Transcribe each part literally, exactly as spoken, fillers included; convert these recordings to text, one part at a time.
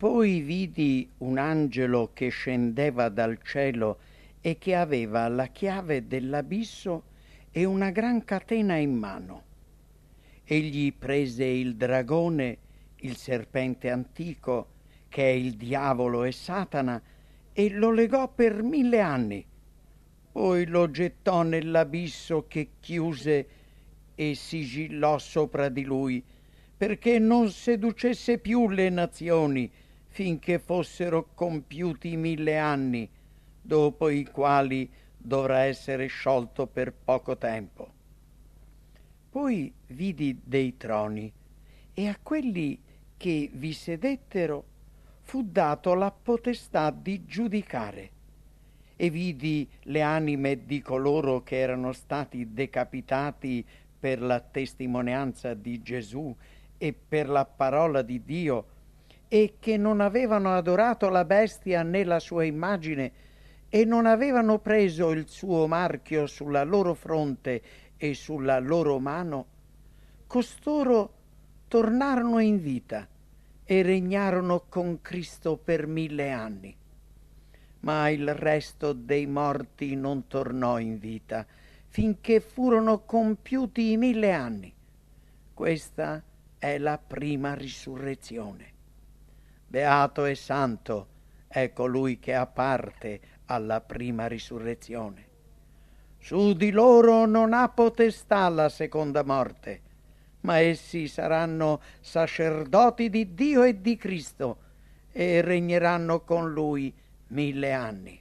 Poi vidi un angelo che scendeva dal cielo e che aveva la chiave dell'abisso e una gran catena in mano. Egli prese il dragone, il serpente antico, che è il diavolo e Satana, e lo legò per mille anni. Poi lo gettò nell'abisso che chiuse e sigillò sopra di lui, perché non seducesse più le nazioni finché fossero compiuti mille anni, dopo i quali dovrà essere sciolto per poco tempo. Poi vidi dei troni, e a quelli che vi sedettero fu dato la potestà di giudicare. E vidi le anime di coloro che erano stati decapitati per la testimonianza di Gesù e per la parola di Dio, e che non avevano adorato la bestia né la sua immagine, e non avevano preso il suo marchio sulla loro fronte e sulla loro mano. Costoro tornarono in vita e regnarono con Cristo per mille anni. Ma il resto dei morti non tornò in vita finché furono compiuti i mille anni. Questa è la prima risurrezione. Beato e santo è colui che ha parte alla prima risurrezione. Su di loro non ha potestà la seconda morte, ma essi saranno sacerdoti di Dio e di Cristo e regneranno con lui mille anni.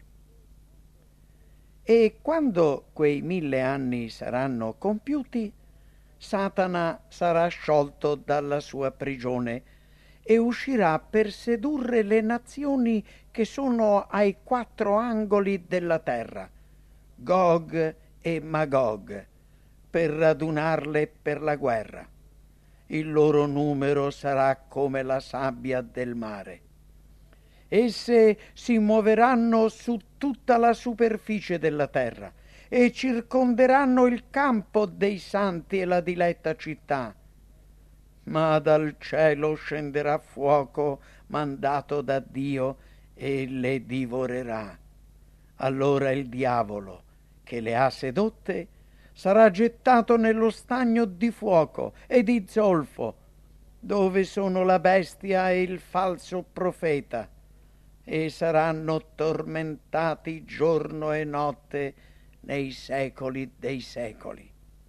E quando quei mille anni saranno compiuti, Satana sarà sciolto dalla sua prigione e uscirà per sedurre le nazioni che sono ai quattro angoli della terra, Gog e Magog, per radunarle per la guerra. Il loro numero sarà come la sabbia del mare. Esse si muoveranno su tutta la superficie della terra e circonderanno il campo dei santi e la diletta città. Ma dal cielo scenderà fuoco mandato da Dio e le divorerà. Allora il diavolo, che le ha sedotte, sarà gettato nello stagno di fuoco e di zolfo, dove sono la bestia e il falso profeta, e saranno tormentati giorno e notte nei secoli dei secoli.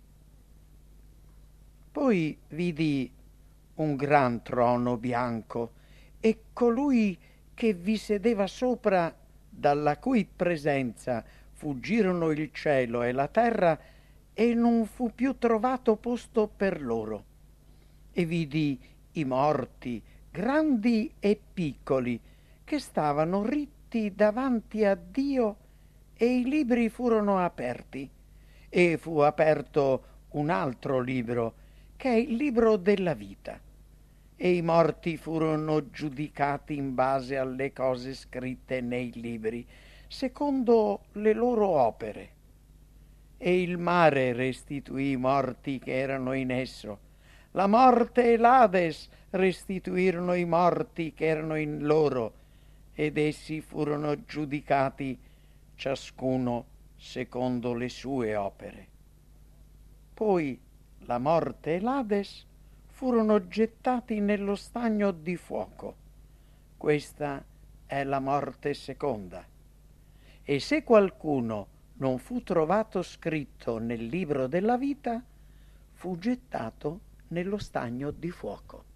Poi vidi un gran trono bianco e colui che vi sedeva sopra, dalla cui presenza fuggirono il cielo e la terra, e non fu più trovato posto per loro. E vidi i morti, grandi e piccoli, che stavano ritti davanti a Dio, e i libri furono aperti. E fu aperto un altro libro, che è il libro della vita. E i morti furono giudicati in base alle cose scritte nei libri, secondo le loro opere. E il mare restituì i morti che erano in esso. La morte e l'Ades restituirono i morti che erano in loro, ed essi furono giudicati ciascuno secondo le sue opere. Poi la morte e l'Ades furono gettati nello stagno di fuoco. Questa è la morte seconda. E se qualcuno non fu trovato scritto nel libro della vita, fu gettato nello stagno di fuoco.